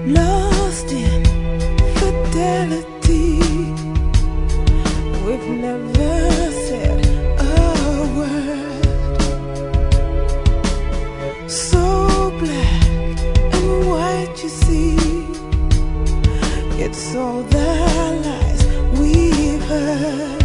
lost in fidelity. We've never said a word. So black and white, you see, it's all the lies we've heard.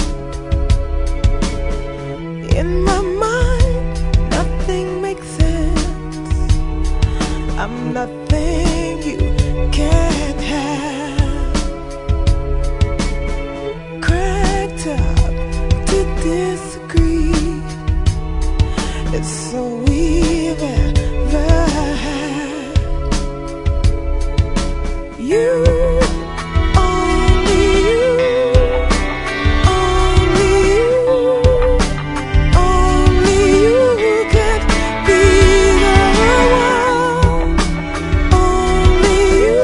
In my mind, nothing makes sense. I'm nothing you can't have. Cracked up to disagree. It's all we've ever had. You, only you, only you, only you can be the one. Only you,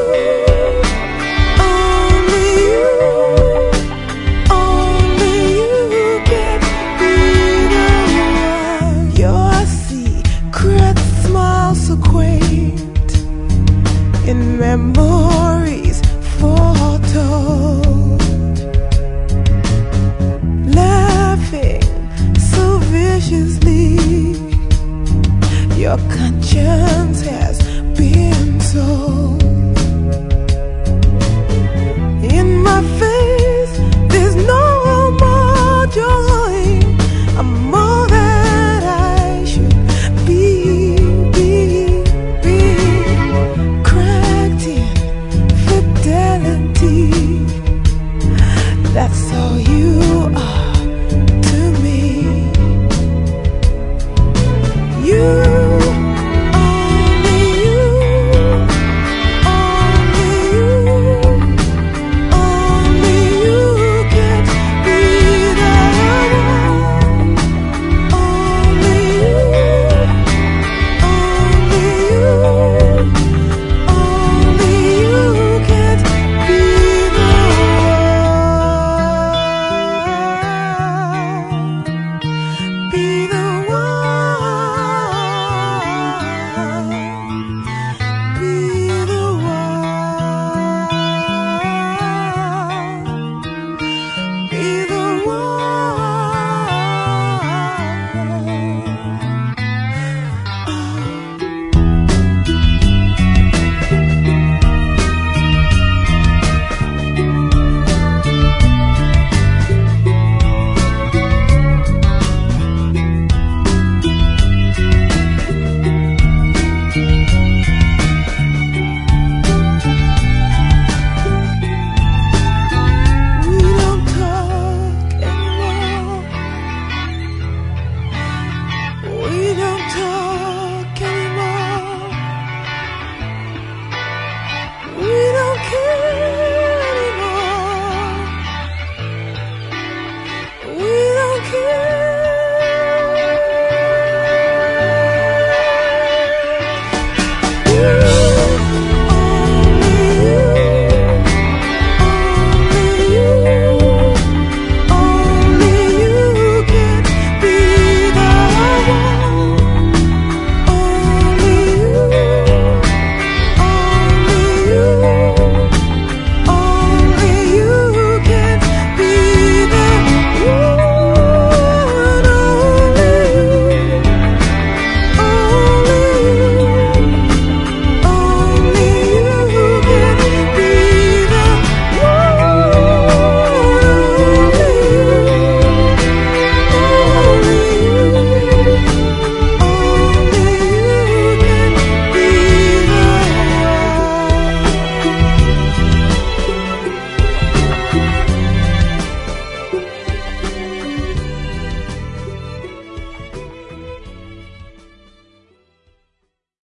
only you, only you can be the one. Your secret smile so quaint in memory.